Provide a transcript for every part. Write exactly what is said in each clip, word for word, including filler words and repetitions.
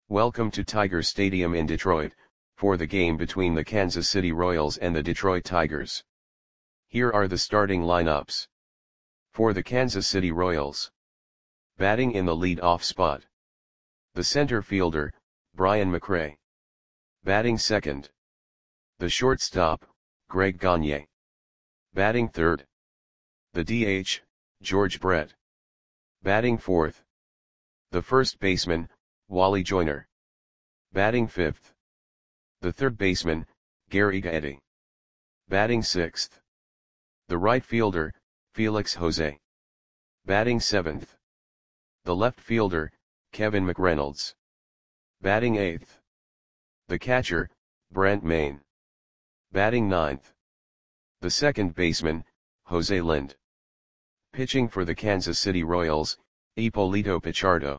Welcome to Tiger Stadium in Detroit, for the game between the Kansas City Royals and the Detroit Tigers. Here are the starting lineups. For the Kansas City Royals. Batting in the lead-off spot. The center fielder, Brian McRae. Batting second. The shortstop, Greg Gagne. Batting third. The D H, George Brett. Batting fourth. The first baseman, Wally Joyner. Batting fifth. The third baseman, Gary Gaetti. Batting sixth. The right fielder, Felix Jose. Batting seventh. The left fielder, Kevin McReynolds. Batting eighth. The catcher, Brent Mayne. Batting ninth. The second baseman, Jose Lind. Pitching for the Kansas City Royals, Ippolito Pichardo.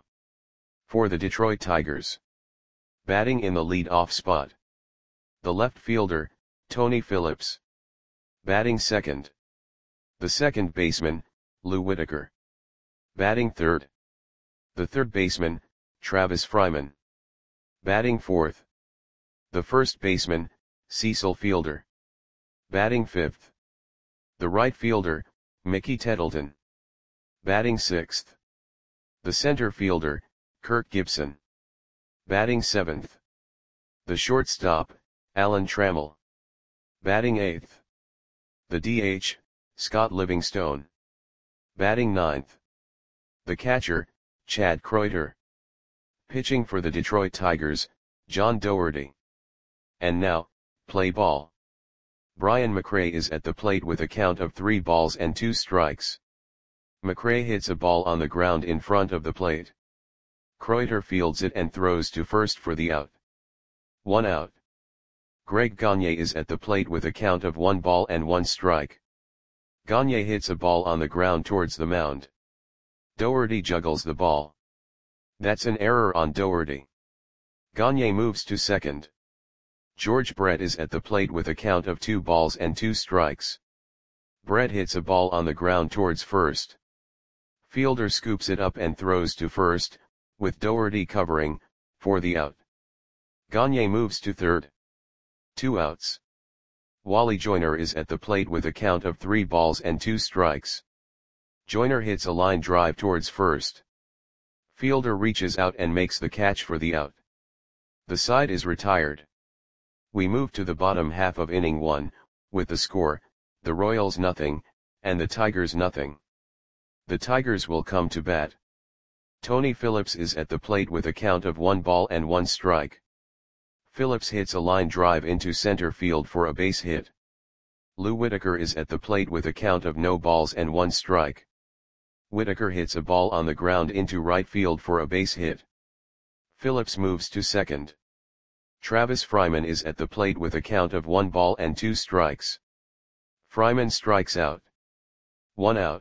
For the Detroit Tigers. Batting in the lead-off spot. The left fielder, Tony Phillips. Batting second. The second baseman, Lou Whitaker. Batting third. The third baseman, Travis Fryman. Batting fourth. The first baseman, Cecil Fielder. Batting fifth. The right fielder, Mickey Tettleton. Batting sixth. The center fielder, Kirk Gibson. Batting seventh. The shortstop, Alan Trammell. Batting eighth. The D H, Scott Livingstone. Batting ninth. The catcher, Chad Kreuter. Pitching for the Detroit Tigers, John Doherty. And now, play ball. Brian McRae is at the plate with a count of three balls and two strikes. McRae hits a ball on the ground in front of the plate. Kreuter fields it and throws to first for the out. One out. Greg Gagne is at the plate with a count of one ball and one strike. Gagne hits a ball on the ground towards the mound. Doherty juggles the ball. That's an error on Doherty. Gagne moves to second. George Brett is at the plate with a count of two balls and two strikes. Brett hits a ball on the ground towards first. Fielder scoops it up and throws to first, with Doherty covering, for the out. Gagne moves to third. Two outs. Wally Joyner is at the plate with a count of three balls and two strikes. Joyner hits a line drive towards first. Fielder reaches out and makes the catch for the out. The side is retired. We move to the bottom half of inning one, with the score, the Royals nothing, and the Tigers nothing. The Tigers will come to bat. Tony Phillips is at the plate with a count of one ball and one strike. Phillips hits a line drive into center field for a base hit. Lou Whitaker is at the plate with a count of no balls and one strike. Whitaker hits a ball on the ground into right field for a base hit. Phillips moves to second. Travis Fryman is at the plate with a count of one ball and two strikes. Fryman strikes out. One out.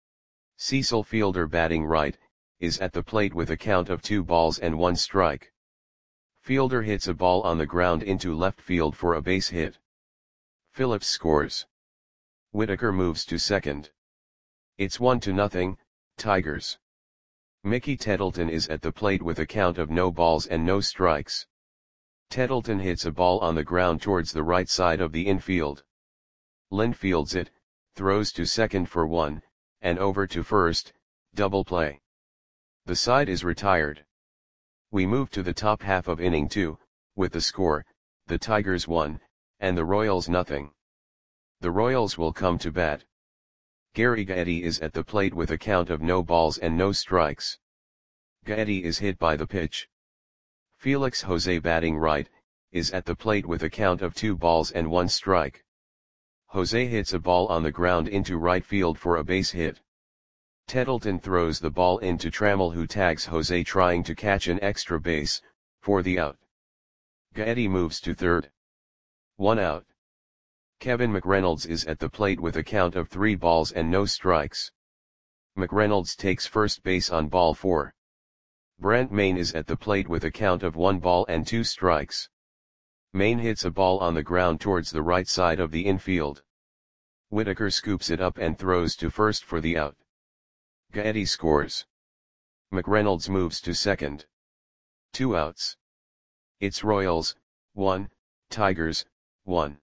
Cecil Fielder, batting right, is at the plate with a count of two balls and one strike. Fielder hits a ball on the ground into left field for a base hit. Phillips scores. Whitaker moves to second. It's one to nothing, Tigers. Mickey Tettleton is at the plate with a count of no balls and no strikes. Tettleton hits a ball on the ground towards the right side of the infield. Lind fields it, throws to second for one, and over to first, double play. The side is retired. We move to the top half of inning two, with the score, the Tigers one, and the Royals nothing. The Royals will come to bat. Gary Gaetti is at the plate with a count of no balls and no strikes. Gaetti is hit by the pitch. Felix Jose, batting right, is at the plate with a count of two balls and one strike. Jose hits a ball on the ground into right field for a base hit. Tettleton throws the ball into Trammell, who tags Jose trying to catch an extra base, for the out. Gaetti moves to third. One out. Kevin McReynolds is at the plate with a count of three balls and no strikes. McReynolds takes first base on ball four. Brent Mayne is at the plate with a count of one ball and two strikes. Mayne hits a ball on the ground towards the right side of the infield. Whitaker scoops it up and throws to first for the out. Gaetti scores. McReynolds moves to second. two outs. It's Royals, one, Tigers, one.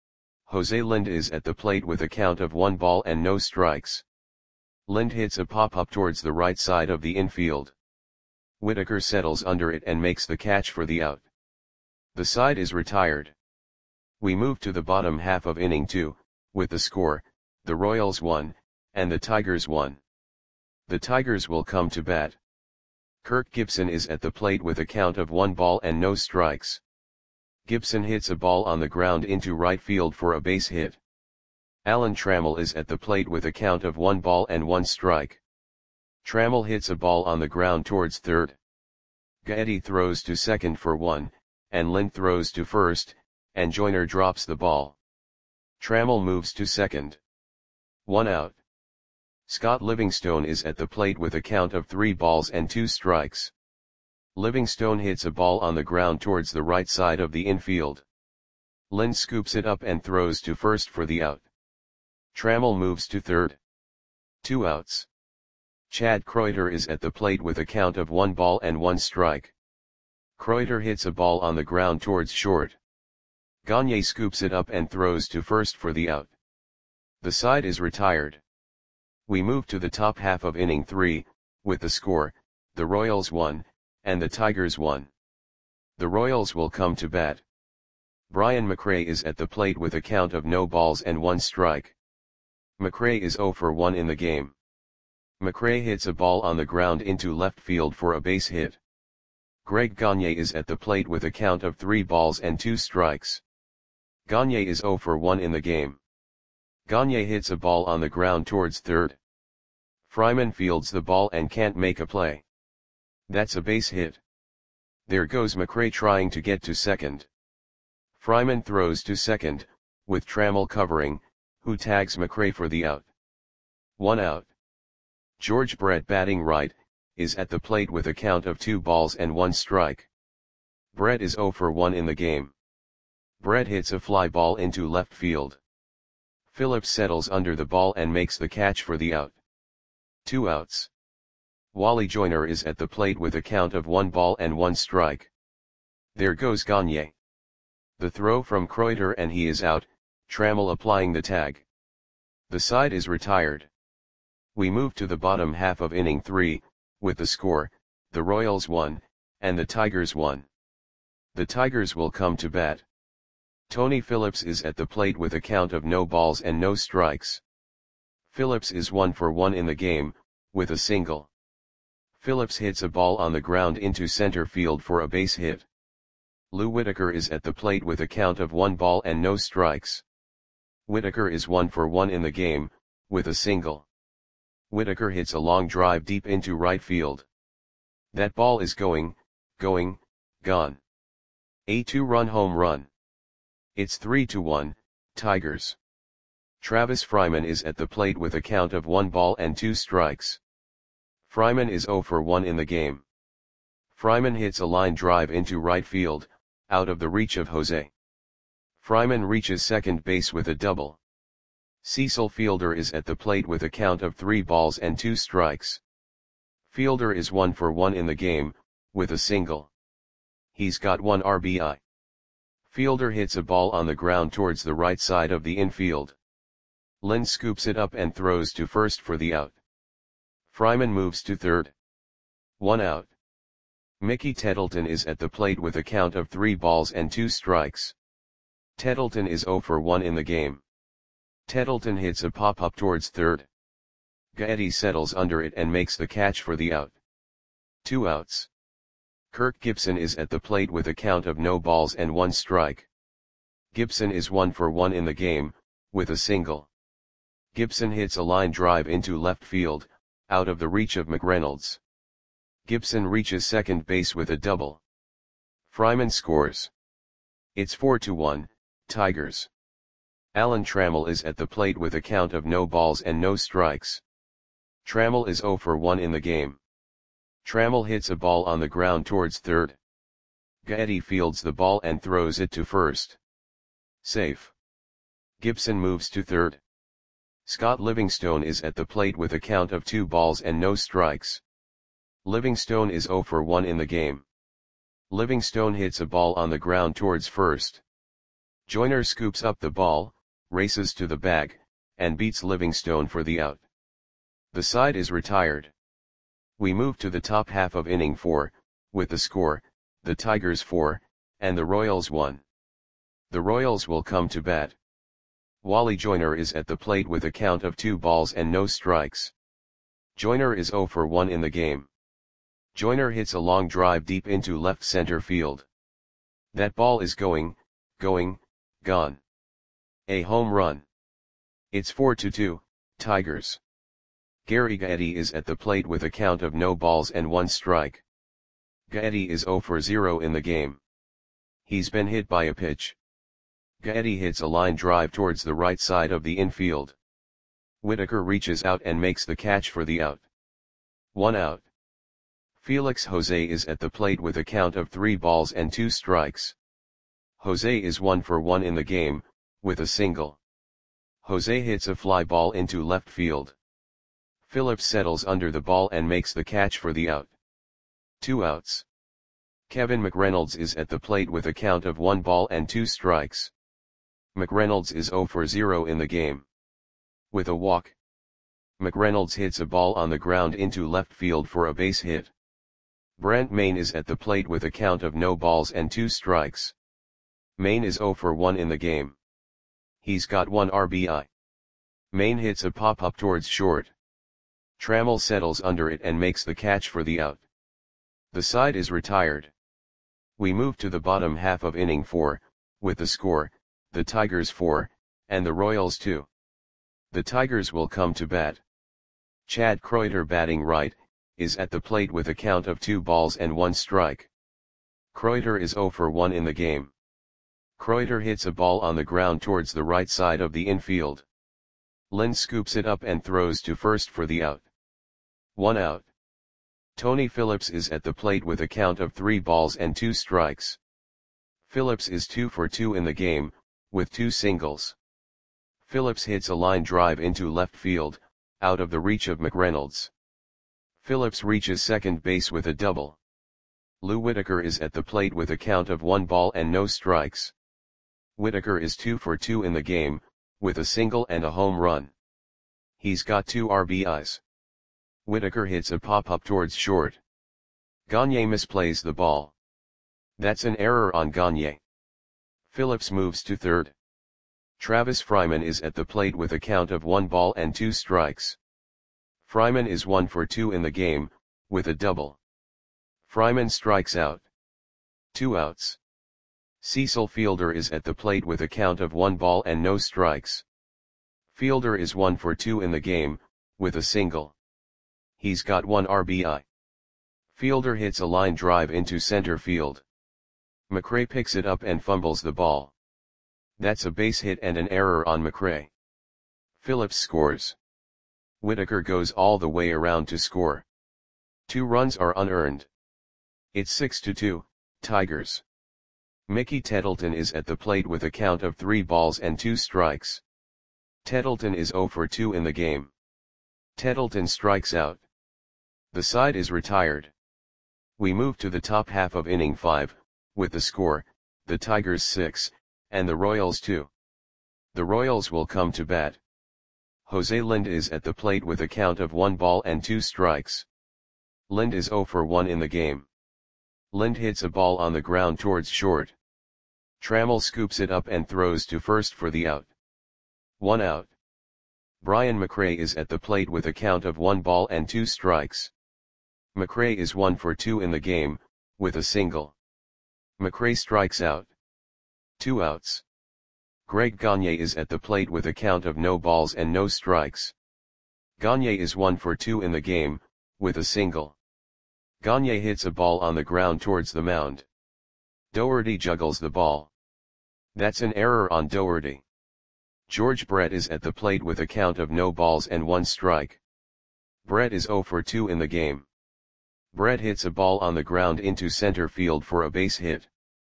Jose Lind is at the plate with a count of one ball and no strikes. Lind hits a pop-up towards the right side of the infield. Whitaker settles under it and makes the catch for the out. The side is retired. We move to the bottom half of inning two, with the score, the Royals one, and the Tigers one. The Tigers will come to bat. Kirk Gibson is at the plate with a count of one ball and no strikes. Gibson hits a ball on the ground into right field for a base hit. Alan Trammell is at the plate with a count of one ball and one strike. Trammell hits a ball on the ground towards third. Gaetti throws to second for one, and Lind throws to first, and Joyner drops the ball. Trammell moves to second. One out. Scott Livingstone is at the plate with a count of three balls and two strikes. Livingstone hits a ball on the ground towards the right side of the infield. Lind scoops it up and throws to first for the out. Trammell moves to third. Two outs. Chad Kreuter is at the plate with a count of one ball and one strike. Kreuter hits a ball on the ground towards short. Gagne scoops it up and throws to first for the out. The side is retired. We move to the top half of inning three, with the score, the Royals one, and the Tigers one. The Royals will come to bat. Brian McRae is at the plate with a count of no balls and one strike. McRae is oh for one in the game. McRae hits a ball on the ground into left field for a base hit. Greg Gagne is at the plate with a count of three balls and two strikes. Gagne is oh for one in the game. Gagne hits a ball on the ground towards third. Fryman fields the ball and can't make a play. That's a base hit. There goes McRae trying to get to second. Fryman throws to second, with Trammell covering, who tags McRae for the out. One out. George Brett, batting right, is at the plate with a count of two balls and one strike. Brett is oh for one in the game. Brett hits a fly ball into left field. Phillips settles under the ball and makes the catch for the out. Two outs. Wally Joyner is at the plate with a count of one ball and one strike. There goes Gagne. The throw from Kreuter and he is out, Trammell applying the tag. The side is retired. We move to the bottom half of inning three, with the score, the Royals one, and the Tigers one. The Tigers will come to bat. Tony Phillips is at the plate with a count of no balls and no strikes. Phillips is one for one in the game, with a single. Phillips hits a ball on the ground into center field for a base hit. Lou Whitaker is at the plate with a count of one ball and no strikes. Whitaker is one for one in the game, with a single. Whitaker hits a long drive deep into right field. That ball is going, going, gone. A two-run home run. It's three to one, Tigers. Travis Fryman is at the plate with a count of one ball and two strikes. Fryman is oh for one in the game. Fryman hits a line drive into right field, out of the reach of Jose. Fryman reaches second base with a double. Cecil Fielder is at the plate with a count of three balls and two strikes. Fielder is one for one in the game, with a single. He's got one R B I. Fielder hits a ball on the ground towards the right side of the infield. Lind scoops it up and throws to first for the out. Fryman moves to third. One out. Mickey Tettleton is at the plate with a count of three balls and two strikes. Tettleton is oh for one in the game. Tettleton hits a pop-up towards third. Gaetti settles under it and makes the catch for the out. Two outs. Kirk Gibson is at the plate with a count of no balls and one strike. Gibson is one for one in the game, with a single. Gibson hits a line drive into left field, out of the reach of McReynolds. Gibson reaches second base with a double. Fryman scores. It's four to one, Tigers. Alan Trammell is at the plate with a count of no balls and no strikes. Trammell is oh for one in the game. Trammell hits a ball on the ground towards third. Gaetti fields the ball and throws it to first. Safe. Gibson moves to third. Scott Livingstone is at the plate with a count of two balls and no strikes. Livingstone is oh for one in the game. Livingstone hits a ball on the ground towards first. Joyner scoops up the ball, races to the bag, and beats Livingstone for the out. The side is retired. We move to the top half of inning four, with the score, the Tigers four, and the Royals one. The Royals will come to bat. Wally Joyner is at the plate with a count of two balls and no strikes. Joyner is zero for one in the game. Joyner hits a long drive deep into left center field. That ball is going, going, gone. A home run. It's four to two, Tigers. Gary Gaetti is at the plate with a count of no balls and one strike. Gaetti is zero for zero in the game. He's been hit by a pitch. Gaetti hits a line drive towards the right side of the infield. Whitaker reaches out and makes the catch for the out. One out. Felix Jose is at the plate with a count of three balls and two strikes. Jose is one for one in the game, with a single. Jose hits a fly ball into left field. Phillips settles under the ball and makes the catch for the out. Two outs. Kevin McReynolds is at the plate with a count of one ball and two strikes. McReynolds is zero for zero in the game. With a walk. McReynolds hits a ball on the ground into left field for a base hit. Brant Main is at the plate with a count of no balls and two strikes. Main is zero for one in the game. He's got one R B I. Main hits a pop-up towards short. Trammell settles under it and makes the catch for the out. The side is retired. We move to the bottom half of inning four, with the score, the Tigers four, and the Royals two. The Tigers will come to bat. Chad Kreuter, batting right, is at the plate with a count of two balls and one strike. Kreuter is zero for one in the game. Kreuter hits a ball on the ground towards the right side of the infield. Lind scoops it up and throws to first for the out. One out. Tony Phillips is at the plate with a count of three balls and two strikes. Phillips is two for two in the game, with two singles. Phillips hits a line drive into left field, out of the reach of McReynolds. Phillips reaches second base with a double. Lou Whitaker is at the plate with a count of one ball and no strikes. Whitaker is two for two in the game, with a single and a home run. He's got two R B Is. Whitaker hits a pop-up towards short. Gagne misplays the ball. That's an error on Gagne. Phillips moves to third. Travis Fryman is at the plate with a count of one ball and two strikes. Fryman is one for two in the game, with a double. Fryman strikes out. Two outs. Cecil Fielder is at the plate with a count of one ball and no strikes. Fielder is one for two in the game, with a single. He's got one R B I. Fielder hits a line drive into center field. McRae picks it up and fumbles the ball. That's a base hit and an error on McRae. Phillips scores. Whitaker goes all the way around to score. Two runs are unearned. It's six to two, Tigers. Mickey Tettleton is at the plate with a count of three balls and two strikes. Tettleton is zero for two in the game. Tettleton strikes out. The side is retired. We move to the top half of inning five, with the score, the Tigers six, and the Royals two. The Royals will come to bat. Jose Lind is at the plate with a count of one ball and two strikes. Lind is zero for one in the game. Lind hits a ball on the ground towards short. Trammell scoops it up and throws to first for the out. One out. Brian McRae is at the plate with a count of one ball and two strikes. McRae is one for two in the game, with a single. McRae strikes out. Two outs. Greg Gagne is at the plate with a count of no balls and no strikes. Gagne is one for two in the game, with a single. Gagne hits a ball on the ground towards the mound. Doherty juggles the ball. That's an error on Doherty. George Brett is at the plate with a count of no balls and one strike. Brett is zero for two in the game. Brett hits a ball on the ground into center field for a base hit.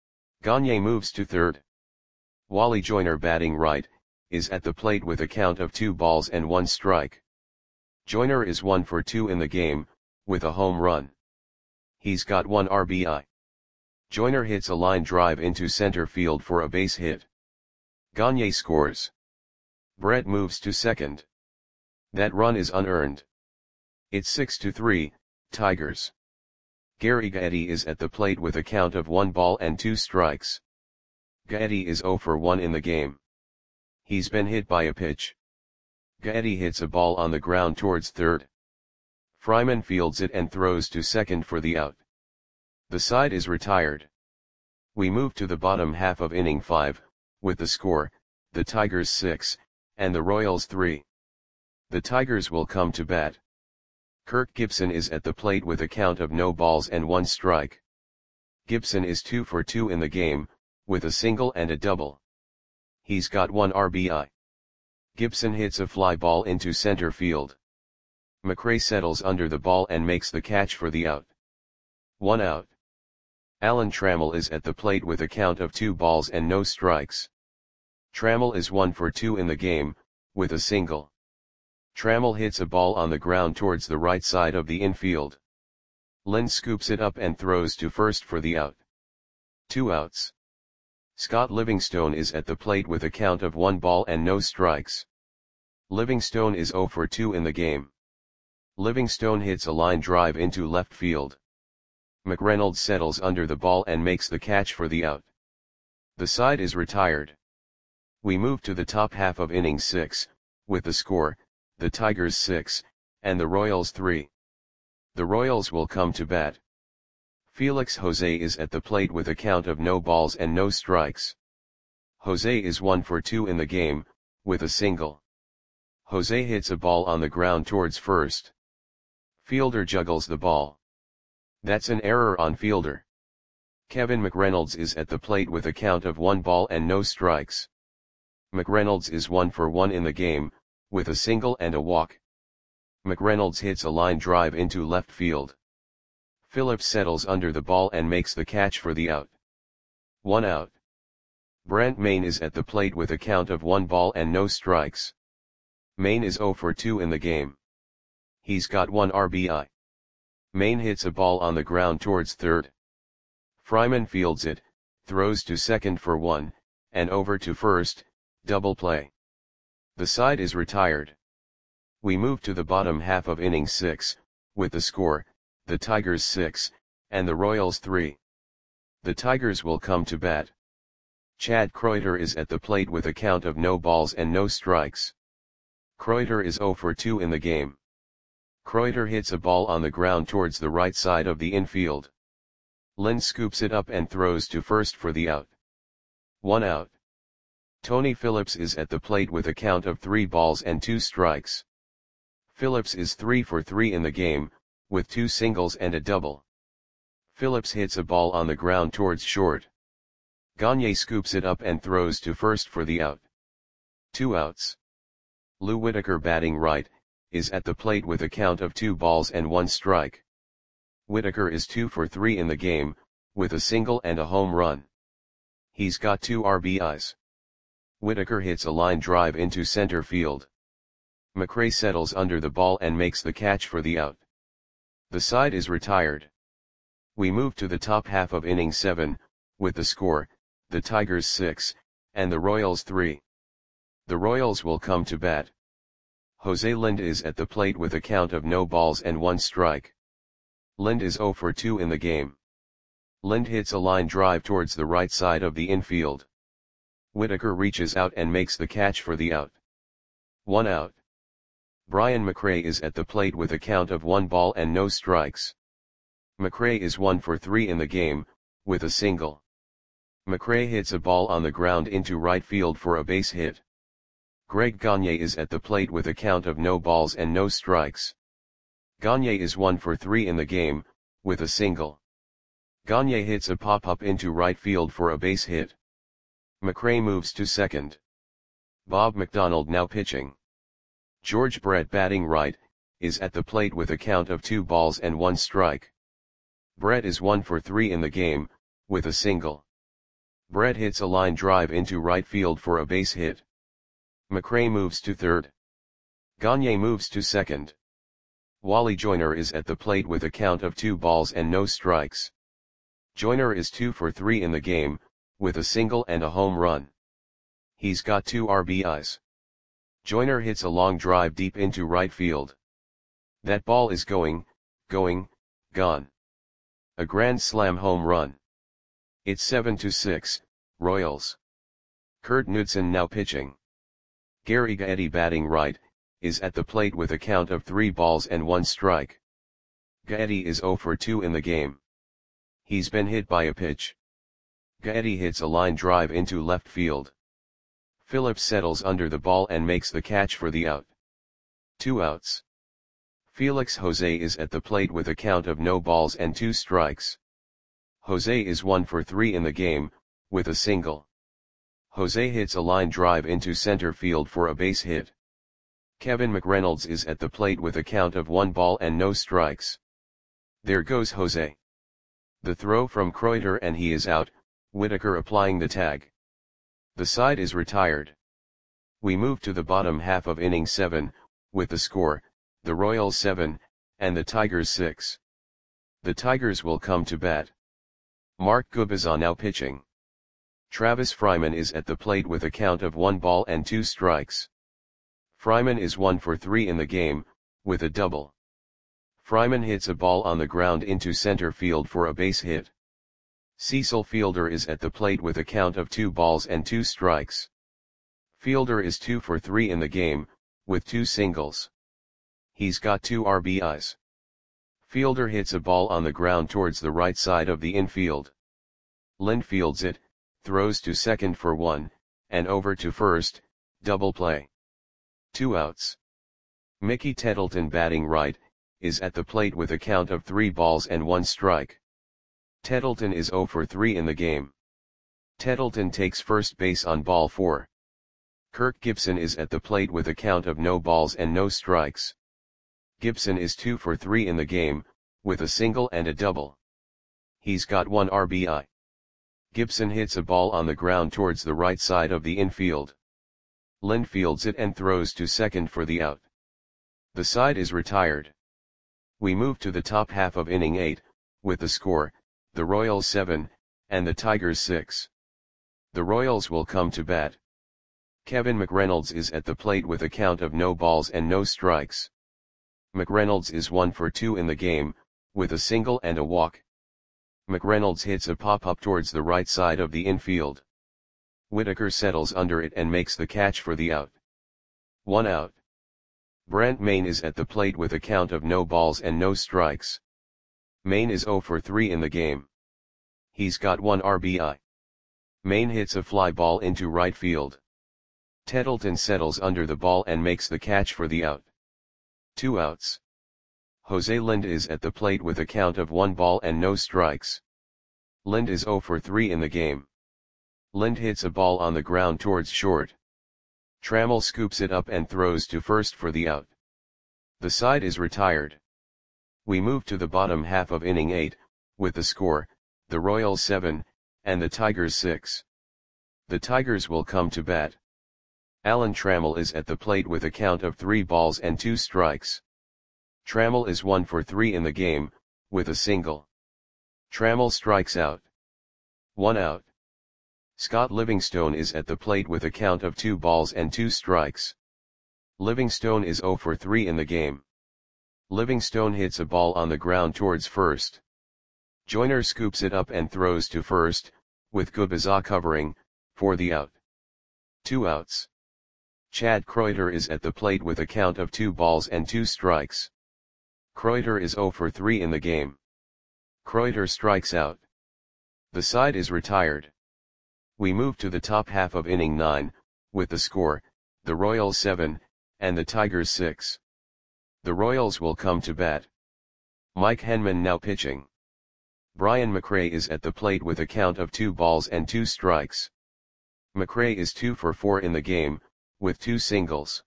Gagne moves to third. Wally Joyner, batting right, is at the plate with a count of two balls and one strike. Joyner is one for two in the game, with a home run. He's got one R B I. Joyner hits a line drive into center field for a base hit. Gagne scores. Brett moves to second. That run is unearned. It's six to three, Tigers. Gary Gaetti is at the plate with a count of one ball and two strikes. Gaetti is zero for one in the game. He's been hit by a pitch. Gaetti hits a ball on the ground towards third. Fryman fields it and throws to second for the out. The side is retired. We move to the bottom half of inning five, with the score, the Tigers six, and the Royals three. The Tigers will come to bat. Kirk Gibson is at the plate with a count of no balls and one strike. Gibson is two for two in the game, with a single and a double. He's got one R B I. Gibson hits a fly ball into center field. McRae settles under the ball and makes the catch for the out. One out. Alan Trammell is at the plate with a count of two balls and no strikes. Trammell is one for two in the game, with a single. Trammell hits a ball on the ground towards the right side of the infield. Lind scoops it up and throws to first for the out. Two outs. Scott Livingstone is at the plate with a count of one ball and no strikes. Livingstone is zero for two in the game. Livingstone hits a line drive into left field. McReynolds settles under the ball and makes the catch for the out. The side is retired. We move to the top half of inning six, with the score, the Tigers six, and the Royals three. The Royals will come to bat. Felix Jose is at the plate with a count of no balls and no strikes. Jose is one for two in the game, with a single. Jose hits a ball on the ground towards first. Fielder juggles the ball. That's an error on fielder. Kevin McReynolds is at the plate with a count of one ball and no strikes. McReynolds is one for one in the game, with a single and a walk. McReynolds hits a line drive into left field. Phillips settles under the ball and makes the catch for the out. One out. Brent Mayne is at the plate with a count of one ball and no strikes. Mayne is zero for two in the game. He's got one R B I. Mayne hits a ball on the ground towards third. Fryman fields it, throws to second for one, and over to first, double play. The side is retired. We move to the bottom half of inning six, with the score, the Tigers six, and the Royals three. The Tigers will come to bat. Chad Kreuter is at the plate with a count of no balls and no strikes. Kreuter is zero for two in the game. Kreuter hits a ball on the ground towards the right side of the infield. Lind scoops it up and throws to first for the out. One out. Tony Phillips is at the plate with a count of three balls and two strikes. Phillips is three for three in the game, with two singles and a double. Phillips hits a ball on the ground towards short. Gagne scoops it up and throws to first for the out. Two outs. Lou Whitaker, batting right, is at the plate with a count of two balls and one strike. Whitaker is two for three in the game, with a single and a home run. He's got two R B Is. Whitaker hits a line drive into center field. McRae settles under the ball and makes the catch for the out. The side is retired. We move to the top half of inning seven, with the score, the Tigers six, and the Royals three. The Royals will come to bat. Jose Lind is at the plate with a count of no balls and one strike. Lind is zero for two in the game. Lind hits a line drive towards the right side of the infield. Whitaker reaches out and makes the catch for the out. One out. Brian McRae is at the plate with a count of one ball and no strikes. McRae is one for three in the game, with a single. McRae hits a ball on the ground into right field for a base hit. Greg Gagne is at the plate with a count of no balls and no strikes. Gagne is one for three in the game, with a single. Gagne hits a pop-up into right field for a base hit. McRae moves to second. Bob McDonald now pitching. George Brett, batting right, is at the plate with a count of two balls and one strike. Brett is one for three in the game, with a single. Brett hits a line drive into right field for a base hit. McRae moves to third. Gagne moves to second. Wally Joyner is at the plate with a count of two balls and no strikes. Joyner is two for three in the game, with a single and a home run. He's got two R B Is. Joyner hits a long drive deep into right field. That ball is going, going, gone. A grand slam home run. It's seven to six, Royals. Kurt Knudsen now pitching. Gary Gaetti batting right, is at the plate with a count of three balls and one strike. Gaetti is zero for two in the game. He's been hit by a pitch. Gaetti hits a line drive into left field. Phillips settles under the ball and makes the catch for the out. Two outs. Felix Jose is at the plate with a count of no balls and two strikes. Jose is one for three in the game, with a single. Jose hits a line drive into center field for a base hit. Kevin McReynolds is at the plate with a count of one ball and no strikes. There goes Jose. The throw from Kreuter and he is out, Whitaker applying the tag. The side is retired. We move to the bottom half of inning seven, with the score, the Royals seven, and the Tigers six. The Tigers will come to bat. Mark Gubicza now pitching. Travis Fryman is at the plate with a count of one ball and two strikes. Fryman is one for three in the game, with a double. Fryman hits a ball on the ground into center field for a base hit. Cecil Fielder is at the plate with a count of two balls and two strikes. Fielder is two for three in the game, with two singles. He's got two R B Is. Fielder hits a ball on the ground towards the right side of the infield. Lind fields it, throws to second for one, and over to first, double play. Two outs. Mickey Tettleton batting right, is at the plate with a count of three balls and one strike. Tettleton is zero for three in the game. Tettleton takes first base on ball four. Kirk Gibson is at the plate with a count of no balls and no strikes. Gibson is two for three in the game, with a single and a double. He's got one R B I. Gibson hits a ball on the ground towards the right side of the infield. Lind fields it and throws to second for the out. The side is retired. We move to the top half of inning eight, with the score, the Royals seven, and the Tigers six. The Royals will come to bat. Kevin McReynolds is at the plate with a count of no balls and no strikes. McReynolds is one for two in the game, with a single and a walk. McReynolds hits a pop-up towards the right side of the infield. Whitaker settles under it and makes the catch for the out. One out. Brent Mayne is at the plate with a count of no balls and no strikes. Mayne is zero for three in the game. He's got one R B I. Mayne hits a fly ball into right field. Tettleton settles under the ball and makes the catch for the out. Two outs. Jose Lind is at the plate with a count of one ball and no strikes. Lind is zero for three in the game. Lind hits a ball on the ground towards short. Trammell scoops it up and throws to first for the out. The side is retired. We move to the bottom half of inning eight, with the score, the Royals seven, and the Tigers six. The Tigers will come to bat. Alan Trammell is at the plate with a count of three balls and two strikes. Trammell is one for three in the game, with a single. Trammell strikes out. One out. Scott Livingstone is at the plate with a count of two balls and two strikes. Livingstone is zero for three in the game. Livingstone hits a ball on the ground towards first. Joyner scoops it up and throws to first, with Gubicza covering, for the out. Two outs. Chad Kreuter is at the plate with a count of two balls and two strikes. Kreuter is zero for three in the game. Kreuter strikes out. The side is retired. We move to the top half of inning nine, with the score, the Royals seven, and the Tigers six. The Royals will come to bat. Mike Henman now pitching. Brian McRae is at the plate with a count of two balls and two strikes. McRae is two for four in the game, with two singles.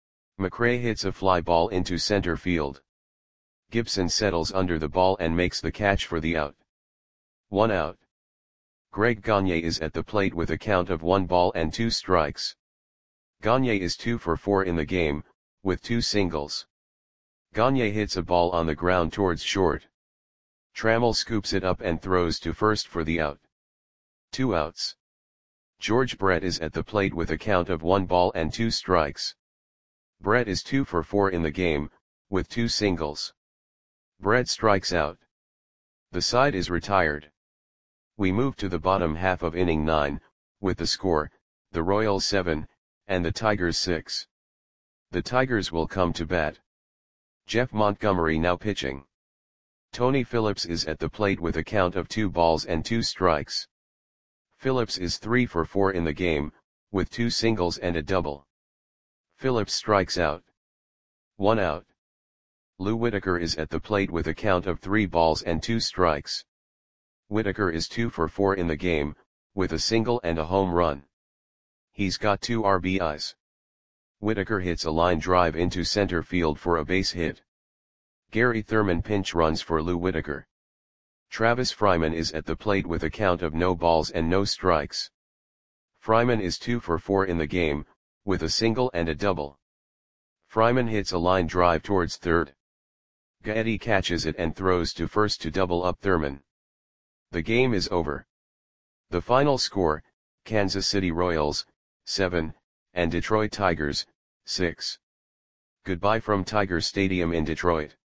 McRae hits a fly ball into center field. Gibson settles under the ball and makes the catch for the out. One out. Greg Gagne is at the plate with a count of one ball and two strikes. Gagne is two for four in the game, with two singles. Gagne hits a ball on the ground towards short. Trammell scoops it up and throws to first for the out. Two outs. George Brett is at the plate with a count of one ball and two strikes. Brett is two for four in the game, with two singles. Brett strikes out. The side is retired. We move to the bottom half of inning nine, with the score, the Royals seven, and the Tigers six. The Tigers will come to bat. Jeff Montgomery now pitching. Tony Phillips is at the plate with a count of two balls and two strikes. Phillips is three for four in the game, with two singles and a double. Phillips strikes out. One out. Lou Whitaker is at the plate with a count of three balls and two strikes. Whitaker is two for four in the game, with a single and a home run. He's got two R B Is. Whitaker hits a line drive into center field for a base hit. Gary Thurman pinch runs for Lou Whitaker. Travis Fryman is at the plate with a count of no balls and no strikes. Fryman is two for four in the game, with a single and a double. Fryman hits a line drive towards third. Gaetti catches it and throws to first to double up Thurman. The game is over. The final score, Kansas City Royals, seven, and Detroit Tigers, six. Goodbye from Tiger Stadium in Detroit.